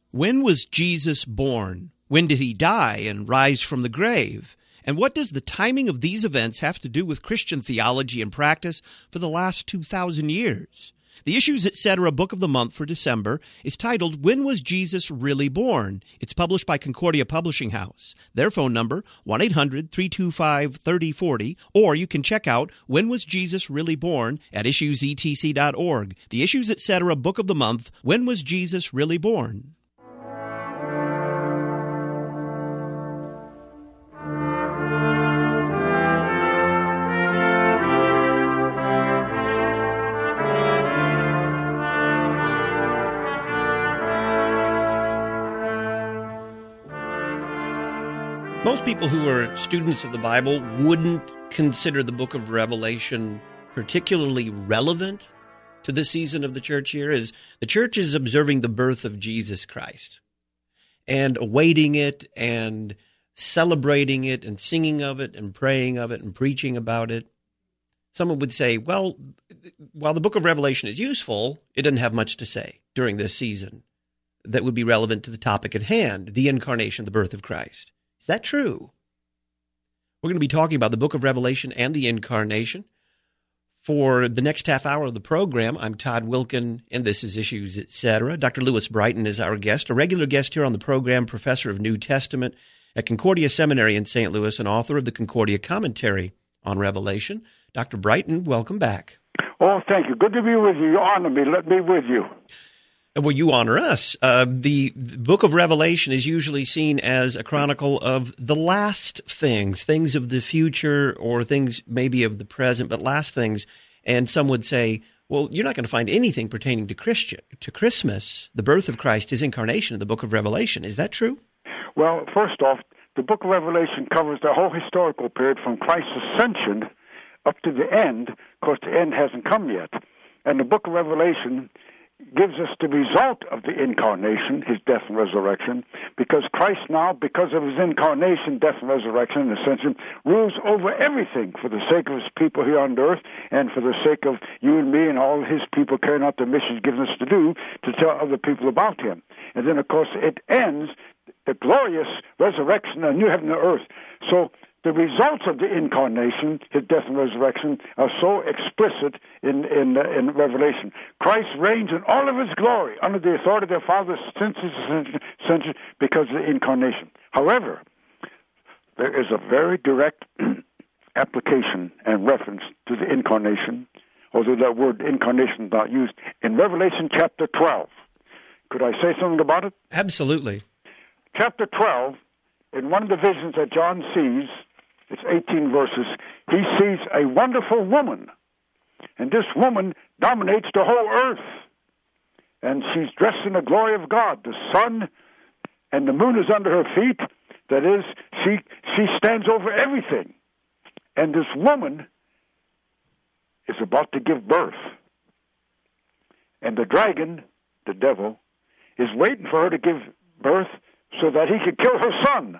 When was Jesus born? When did he die and rise from the grave? And what does the timing of these events have to do with Christian theology and practice for the last 2,000 years? The Issues Etc. Book of the Month for December is titled, When Was Jesus Really Born? It's published by Concordia Publishing House. Their phone number, 1-800-325-3040, or you can check out When Was Jesus Really Born at issuesetc.org. The Issues Etc. Book of the Month, When Was Jesus Really Born? Most people who are students of the Bible wouldn't consider the book of Revelation particularly relevant to this season of the church year, as the church is observing the birth of Jesus Christ and awaiting it and celebrating it and singing of it and praying of it and preaching about it. Someone would say, well, while the book of Revelation is useful, it doesn't have much to say during this season that would be relevant to the topic at hand, the incarnation, the birth of Christ. Is that true? We're going to be talking about the book of Revelation and the incarnation. For the next half hour of the program, I'm Todd Wilkin, and this is Issues Etc. Dr. Lewis Brighton is our guest, a regular guest here on the program, professor of New Testament at Concordia Seminary in St. Louis and author of the Concordia Commentary on Revelation. Dr. Brighton, welcome back. Oh, thank you. Good to be with you. You honor me. Let me with you. Well, you honor us. The book of Revelation is usually seen as a chronicle of the last things of the future or things maybe of the present, but last things. And some would say, well, you're not going to find anything pertaining to Christmas, the birth of Christ, his incarnation in the book of Revelation. Is that true? Well, first off, the book of Revelation covers the whole historical period from Christ's ascension up to the end, because the end hasn't come yet. And the book of Revelation gives us the result of the incarnation, his death and resurrection, because Christ now, because of his incarnation, death and resurrection and ascension, rules over everything for the sake of his people here on earth and for the sake of you and me and all his people carrying out the mission he's given us to do, to tell other people about him. And then, of course, it ends the glorious resurrection of new heaven and earth. So the results of the incarnation, his death and resurrection, are so explicit in Revelation. Christ reigns in all of his glory under the authority of the Father since his ascension because of the incarnation. However, there is a very direct application and reference to the incarnation, although that word incarnation is not used, in Revelation chapter 12. Could I say something about it? Absolutely. Chapter 12, in one of the visions that John sees, it's 18 verses, he sees a wonderful woman, and this woman dominates the whole earth, and she's dressed in the glory of God. The sun and the moon is under her feet. That is, she stands over everything, and this woman is about to give birth, and the dragon, the devil, is waiting for her to give birth so that he could kill her son.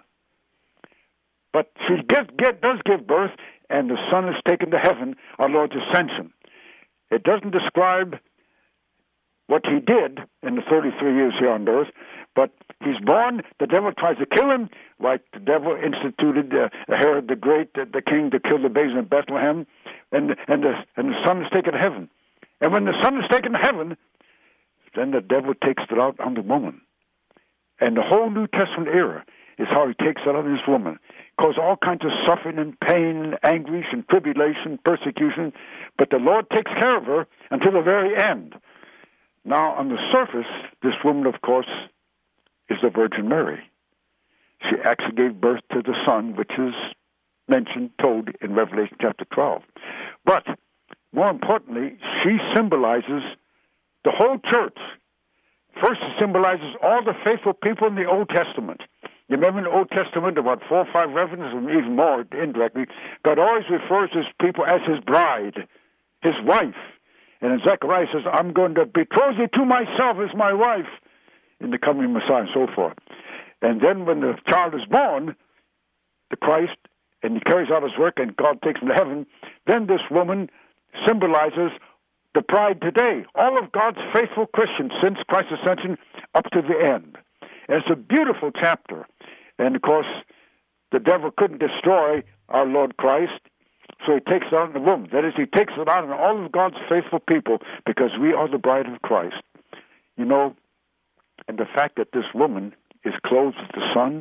But she does give birth, and the Son is taken to heaven, our Lord's ascension. It doesn't describe what he did in the 33 years here on earth, but he's born, the devil tries to kill him, like the devil instituted Herod the Great, the king, to kill the babies in Bethlehem, and the Son is taken to heaven. And when the Son is taken to heaven, then the devil takes it out on the woman. And the whole New Testament era is how he takes it on this woman. Cause all kinds of suffering and pain and anguish and tribulation, persecution, but the Lord takes care of her until the very end. Now, on the surface, this woman, of course, is the Virgin Mary. She actually gave birth to the Son, which is mentioned, told in Revelation chapter 12. But, more importantly, she symbolizes the whole church. First, it symbolizes all the faithful people in the Old Testament. You remember in the Old Testament, about 4 or 5 references, and even more indirectly, God always refers to his people as his bride, his wife. And in Zechariah says, I'm going to betroth you to myself as my wife in the coming Messiah and so forth. And then when the child is born, the Christ, and he carries out his work and God takes him to heaven, then this woman symbolizes the bride today. All of God's faithful Christians since Christ's ascension up to the end. And it's a beautiful chapter. And, of course, the devil couldn't destroy our Lord Christ, so he takes it out on the woman. That is, he takes it out on all of God's faithful people because we are the bride of Christ. You know, and the fact that this woman is clothed with the sun,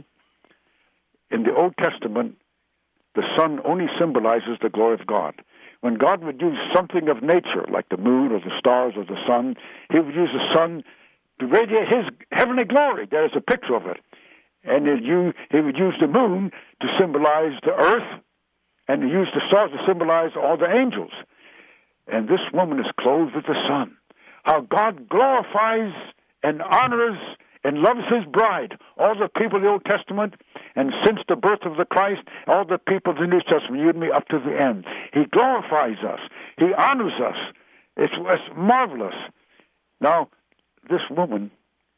in the Old Testament, the sun only symbolizes the glory of God. When God would use something of nature, like the moon or the stars or the sun, he would use the sun to radiate his heavenly glory. There is a picture of it. And he would use the moon to symbolize the earth, and he used the stars to symbolize all the angels. And this woman is clothed with the sun. How God glorifies and honors and loves his bride, all the people of the Old Testament, and since the birth of the Christ, all the people of the New Testament, you and me, up to the end. He glorifies us. He honors us. It's marvelous. Now, this woman,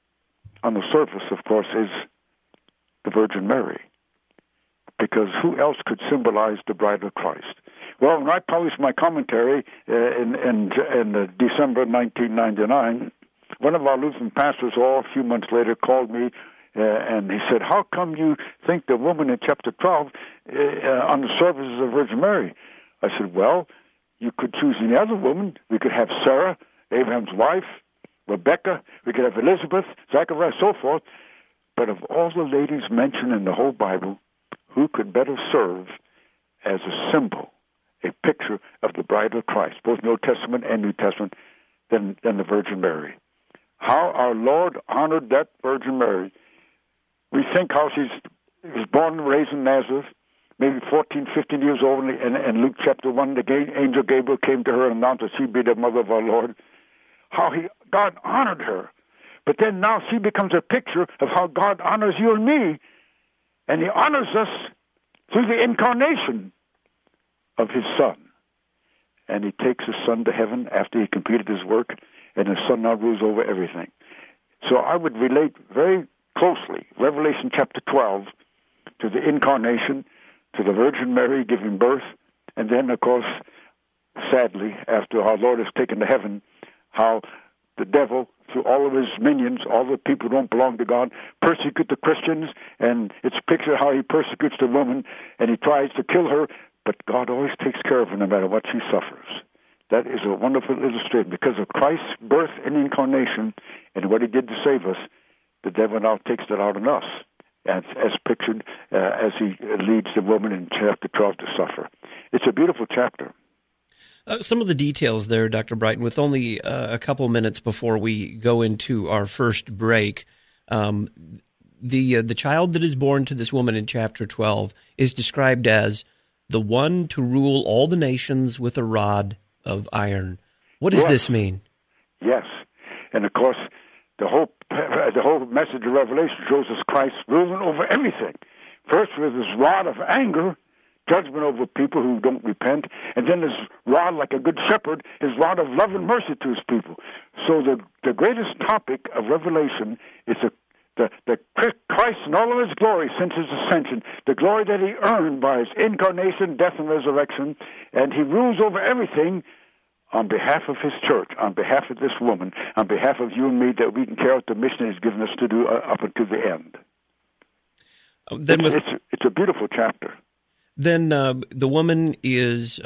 on the surface, of course, is the Virgin Mary, because who else could symbolize the bride of Christ? Well, when I published my commentary in December 1999, one of our Lutheran pastors, a few months later, called me and he said, "How come you think the woman in chapter 12 on the surface is the Virgin Mary?" I said, "Well, you could choose any other woman. We could have Sarah, Abraham's wife, Rebecca. We could have Elizabeth, Zachariah, so forth. But of all the ladies mentioned in the whole Bible, who could better serve as a symbol, a picture of the bride of Christ, both Old Testament and New Testament, than the Virgin Mary? How our Lord honored that Virgin Mary. We think how she was born and raised in Nazareth, maybe 14, 15 years old, and Luke chapter 1, the angel Gabriel came to her and announced that she'd be the mother of our Lord. How God honored her. But then now she becomes a picture of how God honors you and me, and he honors us through the incarnation of his Son. And he takes his Son to heaven after he completed his work, and his Son now rules over everything. So I would relate very closely Revelation chapter 12 to the incarnation, to the Virgin Mary giving birth, and then, of course, sadly, after our Lord is taken to heaven, how the devil, through all of his minions, all the people who don't belong to God, persecute the Christians, and it's pictured how he persecutes the woman, and he tries to kill her, but God always takes care of her no matter what she suffers. That is a wonderful illustration. Because of Christ's birth and incarnation and what he did to save us, the devil now takes that out on us, as pictured as he leads the woman in chapter 12 to suffer. It's a beautiful chapter. Some of the details there, Dr. Brighton, with only a couple minutes before we go into our first break, the child that is born to this woman in chapter 12 is described as the one to rule all the nations with a rod of iron. What does this mean? Yes, and of course, the whole message of Revelation shows us Christ ruling over everything. First with his rod of anger, judgment over people who don't repent, and then his rod, like a good shepherd, his rod of love and mercy to his people. So the greatest topic of Revelation is the Christ in all of his glory since his ascension, the glory that he earned by his incarnation, death, and resurrection, and he rules over everything on behalf of his church, on behalf of this woman, on behalf of you and me, that we can carry out the mission he's given us to do up until the end. It's a beautiful chapter. Then the woman is,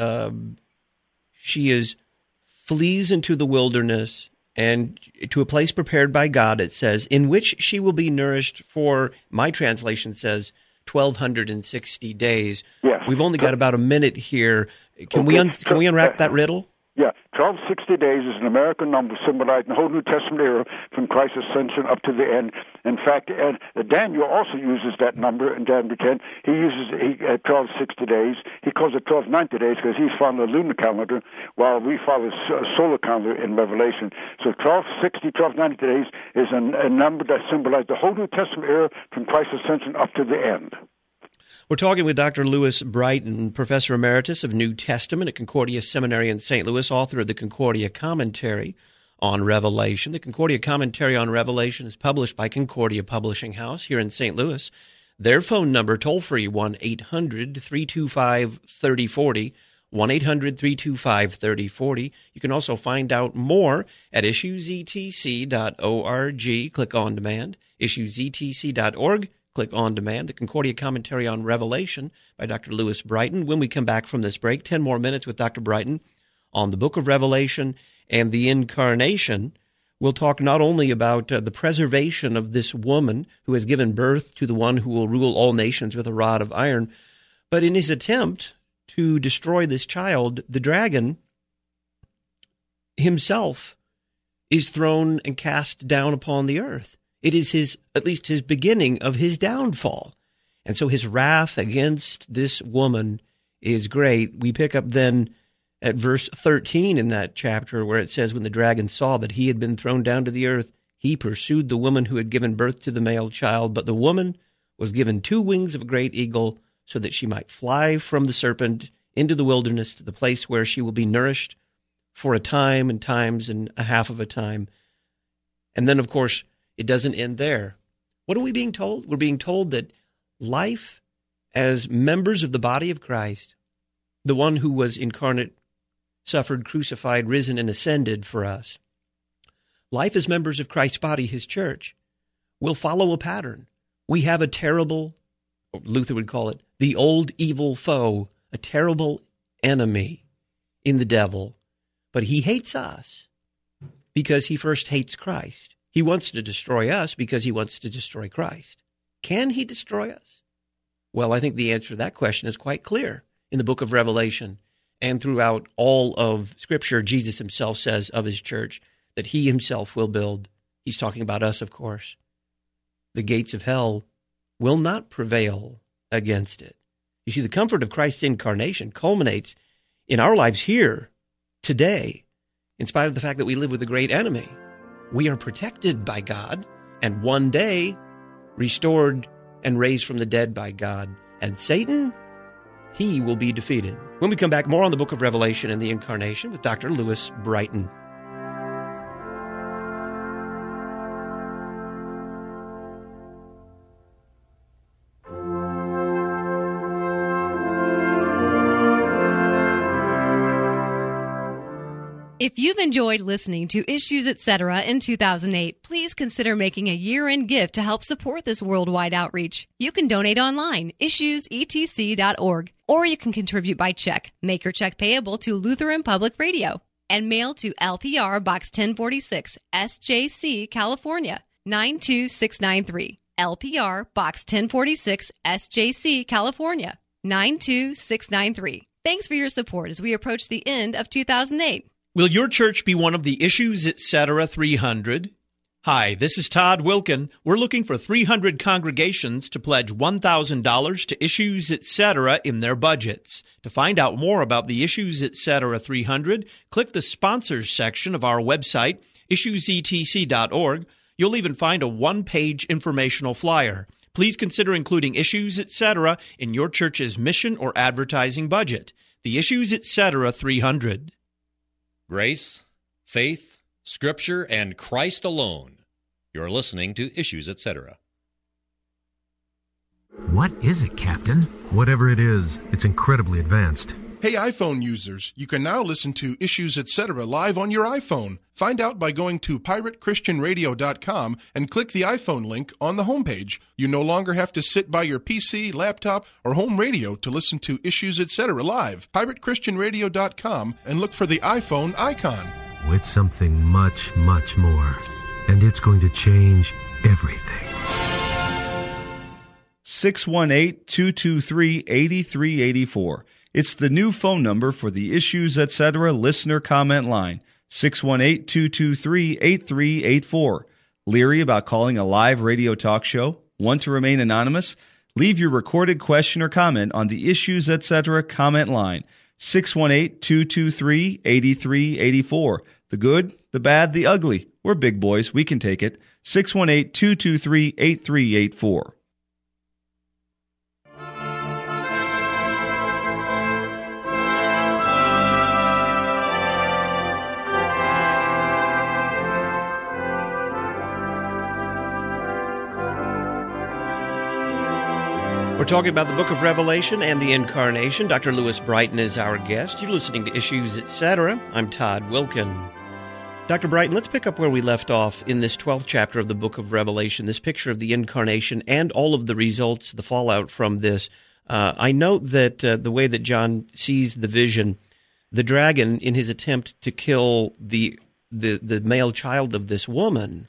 flees into the wilderness and to a place prepared by God, it says, in which she will be nourished for, my translation says, 1,260 days. Yes. We've only got about a minute here. Can we unwrap that riddle? Yeah, 1260 days is an American number symbolizing the whole New Testament era from Christ's ascension up to the end. In fact, Daniel also uses that number in Daniel 10. He uses 1260 days. He calls it 1290 days because he's following the lunar calendar, while we follow the solar calendar in Revelation. So 1260, 1290 days is a number that symbolizes the whole New Testament era from Christ's ascension up to the end. We're talking with Dr. Louis Brighton, Professor Emeritus of New Testament at Concordia Seminary in St. Louis, author of the Concordia Commentary on Revelation. The Concordia Commentary on Revelation is published by Concordia Publishing House here in St. Louis. Their phone number, toll-free, 1-800-325-3040, 1-800-325-3040. You can also find out more at issuesetc.org. Click on demand. Issuesetc.org. Click on demand. The Concordia Commentary on Revelation by Dr. Lewis Brighton. When we come back from this break, 10 more minutes with Dr. Brighton on the book of Revelation and the incarnation. We'll talk not only about the preservation of this woman who has given birth to the one who will rule all nations with a rod of iron, but in his attempt to destroy this child, the dragon himself is thrown and cast down upon the earth. It is at least his beginning of his downfall. And so his wrath against this woman is great. We pick up then at verse 13 in that chapter where it says, when the dragon saw that he had been thrown down to the earth, he pursued the woman who had given birth to the male child. But the woman was given 2 wings of a great eagle, so that she might fly from the serpent into the wilderness to the place where she will be nourished for a time and times and a half of a time. And then, of course, it doesn't end there. What are we being told? We're being told that life as members of the body of Christ, the one who was incarnate, suffered, crucified, risen, and ascended for us, life as members of Christ's body, his church, will follow a pattern. We have a terrible, Luther would call it, the old evil foe, a terrible enemy in the devil. But he hates us because he first hates Christ. He wants to destroy us because he wants to destroy Christ. Can he destroy us? Well, I think the answer to that question is quite clear in the book of Revelation and throughout all of Scripture. Jesus himself says of his church that he himself will build. He's talking about us, of course. The gates of hell will not prevail against it. You see, the comfort of Christ's incarnation culminates in our lives here, today, in spite of the fact that we live with a great enemy. We are protected by God, and one day restored and raised from the dead by God. And Satan, he will be defeated. When we come back, more on the book of Revelation and the incarnation with Dr. Lewis Brighton. If you've enjoyed listening to Issues Etc. in 2008, please consider making a year-end gift to help support this worldwide outreach. You can donate online, issuesetc.org, or you can contribute by check. Make your check payable to Lutheran Public Radio and mail to LPR Box 1046, SJC, California, 92693. LPR Box 1046, SJC, California, 92693. Thanks for your support as we approach the end of 2008. Will your church be one of the Issues Etc. 300? Hi, this is Todd Wilkin. We're looking for 300 congregations to pledge $1,000 to Issues Etc. in their budgets. To find out more about the Issues Etc. 300, click the Sponsors section of our website, issuesetc.org. You'll even find a one-page informational flyer. Please consider including Issues Etc. in your church's mission or advertising budget. The Issues Etc. 300. Grace, faith, Scripture, and Christ alone. You're listening to Issues Etc. What is it, Captain? Whatever it is, it's incredibly advanced. Hey iPhone users, you can now listen to Issues Etc. live on your iPhone. Find out by going to piratechristianradio.com and click the iPhone link on the homepage. You no longer have to sit by your PC, laptop, or home radio to listen to Issues Etc. live. piratechristianradio.com and look for the iPhone icon. It's something much, much more. And it's going to change everything. 618-223-8384. It's the new phone number for the Issues Etc. listener comment line, 618-223-8384. Leery about calling a live radio talk show? Want to remain anonymous? Leave your recorded question or comment on the Issues Etc. comment line, 618-223-8384. The good, the bad, the ugly. We're big boys. We can take it. 618-223-8384. We're We're talking about the book of Revelation and the Incarnation. Dr. Lewis Brighton is our guest. You're listening to Issues, Etc. I'm Todd Wilkin. Dr. Brighton, let's pick up where we left off in this 12th chapter of the book of Revelation, this picture of the Incarnation and all of the results, the fallout from this. I note that the way that John sees the vision, the dragon, in his attempt to kill the male child of this woman,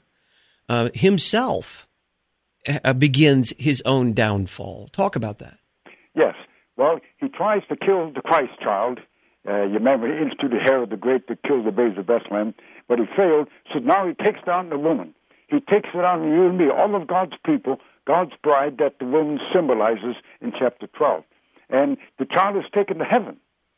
himself begins his own downfall. Talk about that. Yes. Well, he tries to kill the Christ child. You remember he instituted Herod the Great to kill the babes of Bethlehem, but he failed. So now he takes down the woman. He takes it on you and me, all of God's people, God's bride that the woman symbolizes in chapter 12. And the child is taken to heaven.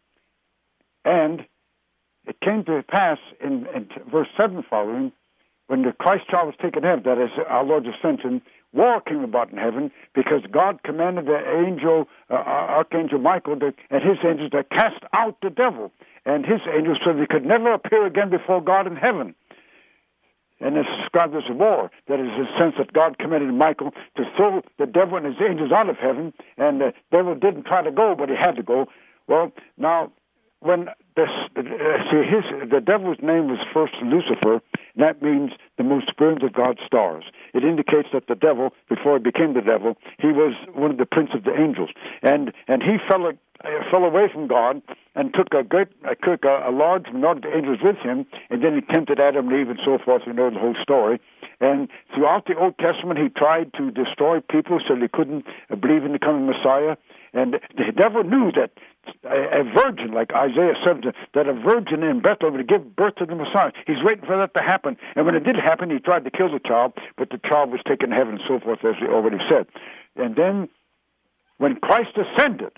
And it came to pass in verse 7 following, when the Christ child was taken to heaven, that is our Lord's ascension, war came about in heaven because God commanded the angel, Archangel Michael, and his angels to cast out the devil and his angels so they could never appear again before God in heaven. And it's described as a war. That is a sense that God commanded Michael to throw the devil and his angels out of heaven, and the devil didn't try to go, but he had to go. Well, now, when the devil's name was first Lucifer, and that means the most brilliant of God's stars. It indicates that the devil, before he became the devil, he was one of the prince of the angels, and he fell away from God and took a large minority of the angels with him, and then he tempted Adam and Eve and so forth. You know the whole story. And throughout the Old Testament, he tried to destroy people so they couldn't believe in the coming Messiah. And the devil knew that a virgin, like Isaiah 7, that a virgin in Bethlehem would give birth to the Messiah. He's waiting for that to happen. And when it did happen, he tried to kill the child, but the child was taken to heaven and so forth, as we already said. And then when Christ ascended,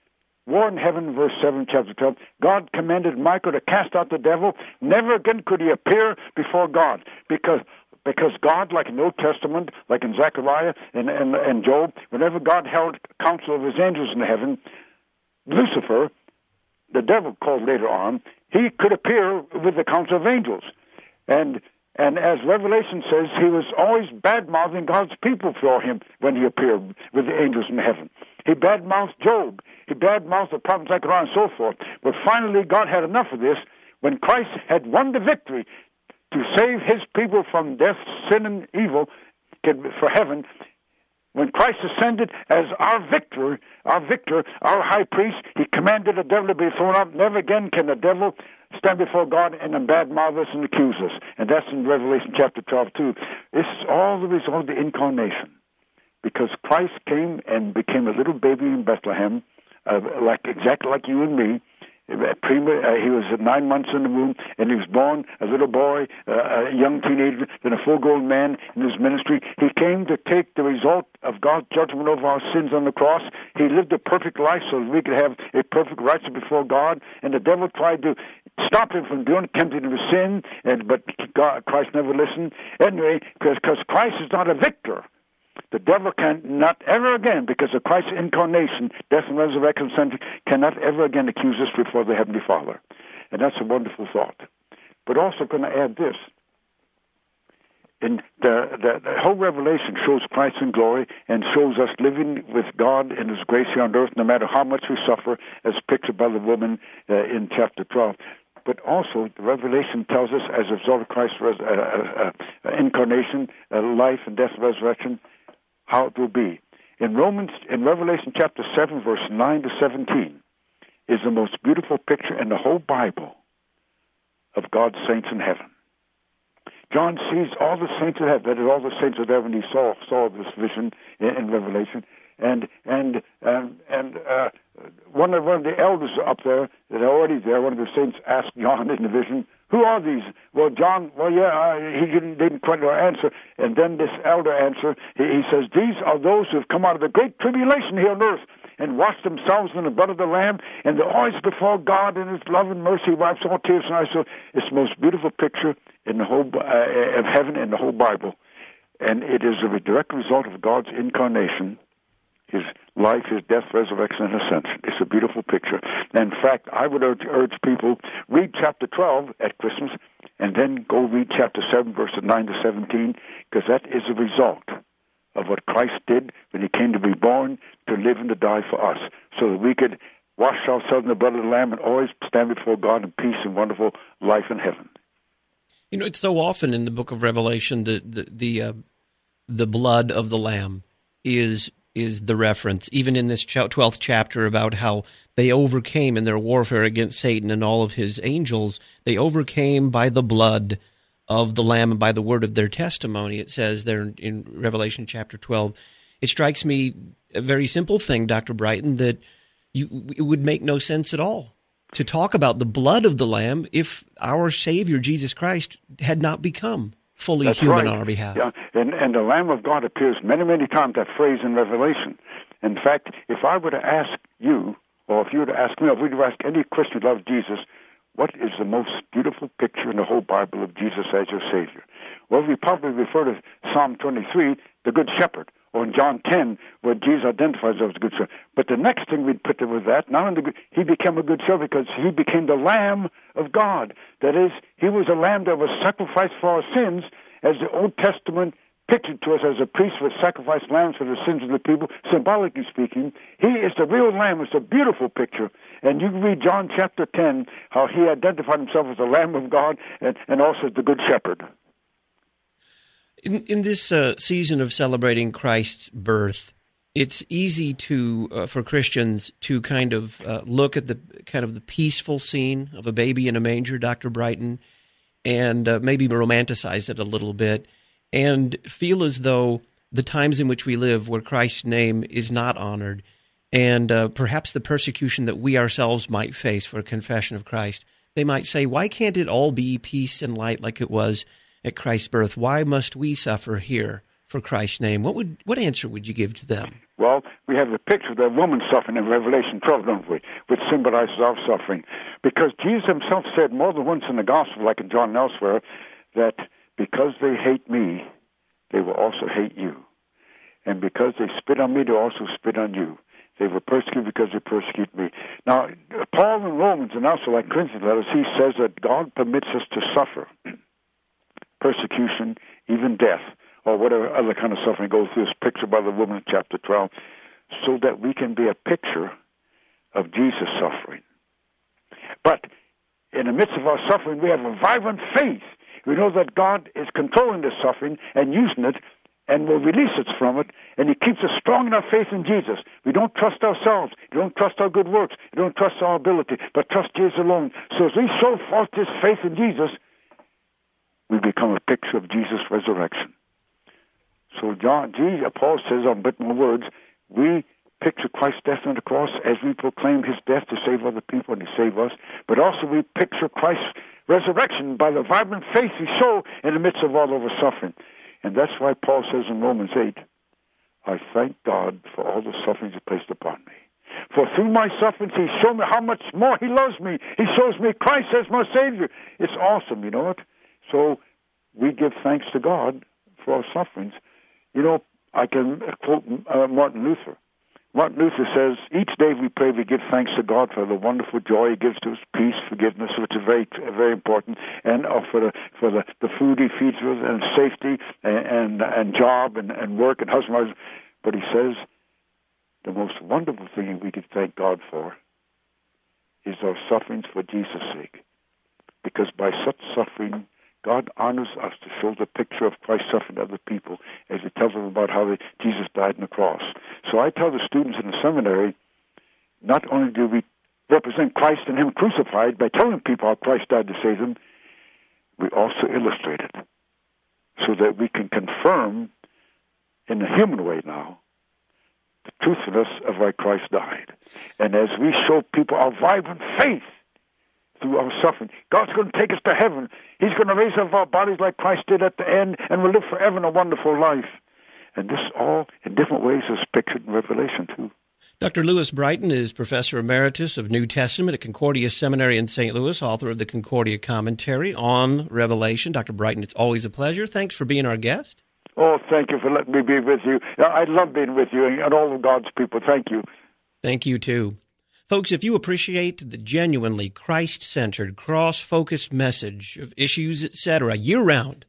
war in heaven, verse 7, chapter 12, God commanded Michael to cast out the devil. Never again could he appear before God, because God, like in the Old Testament, like in Zechariah and Job, whenever God held counsel of his angels in heaven, Lucifer, the devil called later on, he could appear with the counsel of angels. And as Revelation says, he was always bad-mouthing God's people for him when he appeared with the angels in heaven. He bad-mouthed Job. He bad-mouthed the prophet Zechariah and so forth. But finally, God had enough of this. When Christ had won the victory to save his people from death, sin, and evil for heaven, when Christ ascended as our victor, our high priest, he commanded the devil to be thrown out. Never again can the devil stand before God and badmouth us and accuse us. And that's in Revelation chapter 12 too. This is all the result of the incarnation. Because Christ came and became a little baby in Bethlehem, exactly like you and me. He was 9 months in the womb, and he was born a little boy, a young teenager, then a full-grown man in his ministry. He came to take the result of God's judgment over our sins on the cross. He lived a perfect life so that we could have a perfect righteousness before God, and the devil tried to stop him from doing it, tempted him to sin, but Christ never listened. Anyway, because Christ is not a victor. The devil cannot ever again, because of Christ's incarnation, death and resurrection, cannot ever again accuse us before the Heavenly Father. And that's a wonderful thought. But also going to add this. In the whole Revelation shows Christ in glory and shows us living with God in His grace here on earth, no matter how much we suffer, as pictured by the woman in chapter 12. But also, the Revelation tells us, as a result of Christ's incarnation, life and death and resurrection, how it will be. In Revelation chapter 7, verse 9 to 17, is the most beautiful picture in the whole Bible of God's saints in heaven. John sees all the saints in heaven, that is, all the saints of heaven. He saw this vision in Revelation, and one of the elders up there that are already there, one of the saints asked John in the vision, "Who are these?" Well, John, he didn't quite know answer. And then this elder answer, he says, "These are those who have come out of the great tribulation here on earth and washed themselves in the blood of the Lamb, and they're always before God in His love and mercy wipes all tears from our eyes." So it's the most beautiful picture in the whole of heaven in the whole Bible, and it is a direct result of God's incarnation, His life, His death, resurrection, and ascension. It's a beautiful picture. And in fact, I would urge people, read chapter 12 at Christmas, and then go read chapter 7, verses 9 to 17, because that is a result of what Christ did when he came to be born, to live and to die for us, so that we could wash ourselves in the blood of the Lamb and always stand before God in peace and wonderful life in heaven. You know, it's so often in the book of Revelation the blood of the Lamb is the reference, even in this 12th chapter, about how they overcame in their warfare against Satan and all of his angels. They overcame by the blood of the Lamb and by the word of their testimony. It says there in Revelation chapter 12. It strikes me a very simple thing, Dr. Brighton, that it would make no sense at all to talk about the blood of the Lamb if our Savior, Jesus Christ, had not become fully That's human right. on our behalf. Yeah, and the Lamb of God appears many, many times, that phrase in Revelation. In fact, if I were to ask you, or if you were to ask me, or if we were to ask any Christian who loves Jesus, what is the most beautiful picture in the whole Bible of Jesus as your Savior? Well, we probably refer to Psalm 23, the Good Shepherd, or in John 10, where Jesus identifies himself as a good shepherd. But the next thing we'd put there with that, not only he became a good shepherd because he became the Lamb of God. That is, he was a lamb that was sacrificed for our sins, as the Old Testament pictured to us as a priest would sacrifice lambs for the sins of the people, symbolically speaking. He is the real lamb. It's a beautiful picture. And you can read John chapter 10, how he identified himself as the Lamb of God and also as the Good Shepherd. In this season of celebrating Christ's birth, it's easy for Christians to kind of look at the peaceful scene of a baby in a manger, Dr. Brighton, and maybe romanticize it a little bit, and feel as though the times in which we live, where Christ's name is not honored, and perhaps the persecution that we ourselves might face for a confession of Christ, they might say, why can't it all be peace and light like it was at Christ's birth? Why must we suffer here for Christ's name? What answer would you give to them? Well, we have the picture of the woman suffering in Revelation 12, don't we, which symbolizes our suffering. Because Jesus himself said more than once in the gospel, like in John and elsewhere, that because they hate me, they will also hate you. And because they spit on me, they'll also spit on you. They will persecute because they persecute me. Now, Paul in Romans, and also like Corinthians letters, he says that God permits us to suffer persecution, even death, or whatever other kind of suffering goes through, is pictured by the woman in chapter 12, so that we can be a picture of Jesus' suffering. But in the midst of our suffering, we have a vibrant faith. We know that God is controlling this suffering and using it and will release us from it, and he keeps us strong in our faith in Jesus. We don't trust ourselves. We don't trust our good works. We don't trust our ability, but trust Jesus alone. So as we show forth this faith in Jesus, we become a picture of Jesus' resurrection. So Paul says, on bit more words, we picture Christ's death on the cross as we proclaim his death to save other people and to save us. But also we picture Christ's resurrection by the vibrant faith we show in the midst of all of our suffering. And that's why Paul says in Romans 8, I thank God for all the sufferings he placed upon me. For through my sufferings he showed me how much more he loves me. He shows me Christ as my Savior. It's awesome, you know it? So we give thanks to God for our sufferings. You know, I can quote Martin Luther. Martin Luther says, each day we pray, we give thanks to God for the wonderful joy he gives to us, peace, forgiveness, which is very, very important, and for the food he feeds us, and safety, and job, and work, and husband. But he says, the most wonderful thing we could thank God for is our sufferings for Jesus' sake. Because by such suffering, God honors us to show the picture of Christ suffering to other people as he tells them about how Jesus died on the cross. So I tell the students in the seminary, not only do we represent Christ and him crucified by telling people how Christ died to save them, we also illustrate it so that we can confirm in a human way now the truthfulness of why Christ died. And as we show people our vibrant faith through our suffering, God's going to take us to heaven. He's going to raise up our bodies like Christ did at the end, and we'll live forever in a wonderful life. And this all, in different ways, is pictured in Revelation, too. Dr. Lewis Brighton is Professor Emeritus of New Testament at Concordia Seminary in St. Louis, author of the Concordia Commentary on Revelation. Dr. Brighton, it's always a pleasure. Thanks for being our guest. Oh, thank you for letting me be with you. I love being with you and all of God's people. Thank you. Thank you, too. Folks, if you appreciate the genuinely Christ-centered, cross-focused message of Issues, Etc. year-round,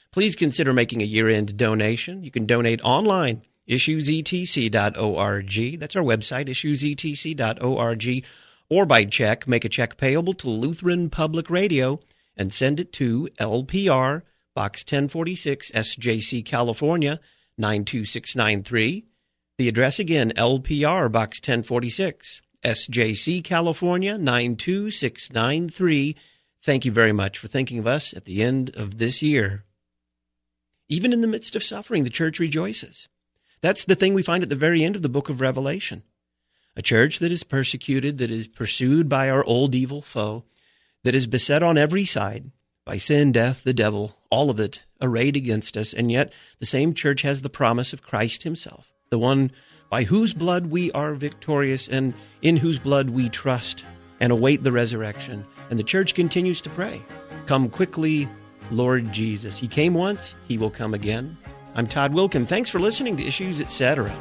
please consider making a year-end donation. You can donate online, issuesetc.org. That's our website, issuesetc.org. Or by check, make a check payable to Lutheran Public Radio and send it to LPR, Box 1046, SJC, California, 92693. The address again, LPR, Box 1046, SJC, California, 92693. Thank you very much for thinking of us at the end of this year. Even in the midst of suffering, the church rejoices. That's the thing we find at the very end of the book of Revelation. A church that is persecuted, that is pursued by our old evil foe, that is beset on every side by sin, death, the devil, all of it arrayed against us, and yet the same church has the promise of Christ himself, the one by whose blood we are victorious and in whose blood we trust and await the resurrection. And the church continues to pray, "Come quickly, Lord Jesus." He came once, he will come again. I'm Todd Wilken. Thanks for listening to Issues Etc.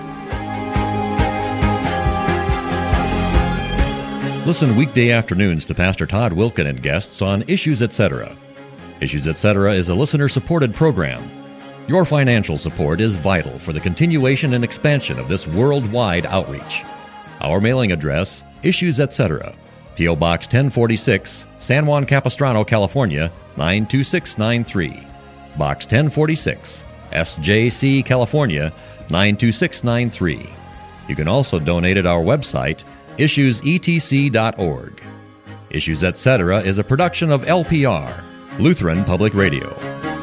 Listen weekday afternoons to Pastor Todd Wilken and guests on Issues Etc. Issues Etc. is a listener-supported program. Your financial support is vital for the continuation and expansion of this worldwide outreach. Our mailing address, Issues Etc., P.O. Box 1046, San Juan Capistrano, California, 92693. Box 1046, SJC, California, 92693. You can also donate at our website, issuesetc.org. Issues Etc. is a production of LPR, Lutheran Public Radio.